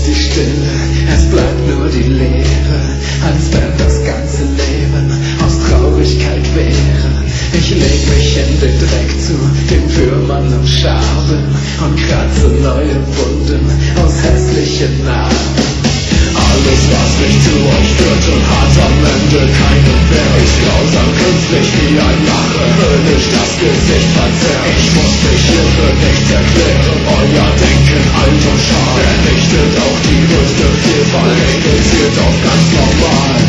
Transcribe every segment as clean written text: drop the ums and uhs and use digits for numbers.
die Stille, es bleibt nur die Leere, als wenn das ganze Leben aus Traurigkeit wäre. Ich leg mich in den Dreck zu, den Würmern am Schaben und kratze neue Wunden aus hässlichen Narben. Alles, was mich zu euch führt und hat am Ende keinen Wert, ist grausam, künstlich wie ein Lache, höllisch das Gesicht verzerrt. Ich muss mich hierfür nicht erklären, euer Denken alt und schal vernichtet auch die größte Vielfalt, reduziert auf ganz normal.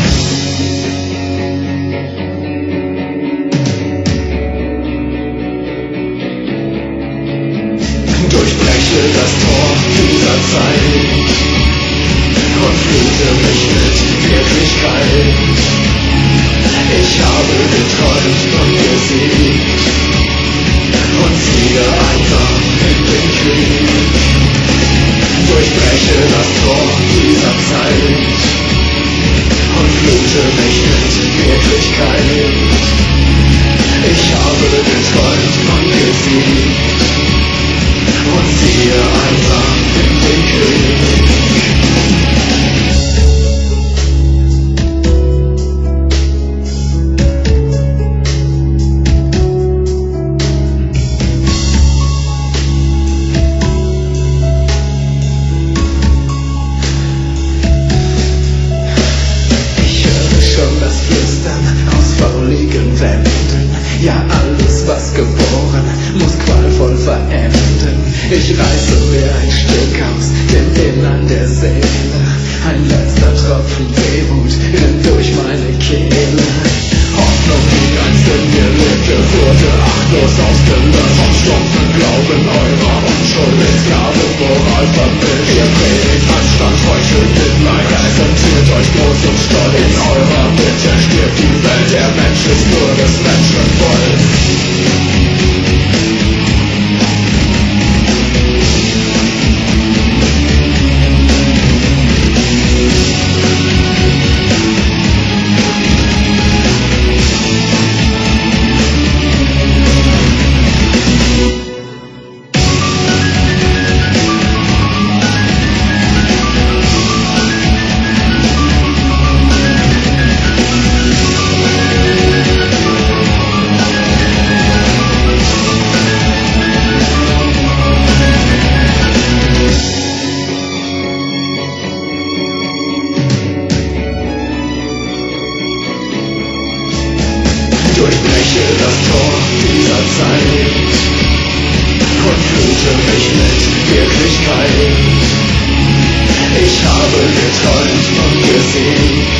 Durchbreche das Tor dieser Zeit und flute mich mit Wirklichkeit. Ich habe geträumt und gesiegt und ziehe einsam in den Krieg. Durchbreche das Tor dieser Zeit und flute mich mit Wirklichkeit. Ich habe geträumt und gesiegt und ziehe einsam in den Krieg. Ja, alles was geboren, muss qualvoll verenden. Ich reiße mir ein Stück aus dem Innern der Seele. Ein letzter Tropfen Wehmut rinnt durch meine Kehle. Hoffnung, die einst in mir lebte, wurde achtlos ausgelöscht. Vom stumpfen Glauben eurer Unschuld in Sklavenmoral vermischt. Ihr predigt Anstand, heuchelt Mitleid, präsentiert euch groß und stolz. In eurer Mitte stirbt die Welt, der Mensch ist nur des Menschen Volk. Durchbreche das Tor dieser Zeit und flute mich mit Wirklichkeit. Ich habe geträumt und gesiegt